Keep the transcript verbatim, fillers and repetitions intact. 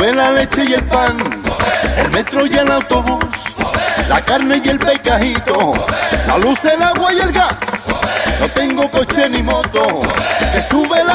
Sube la leche y el pan, el metro y el autobús, la carne y el pescadito, la luz, el agua y el gas. No tengo coche ni moto, que sube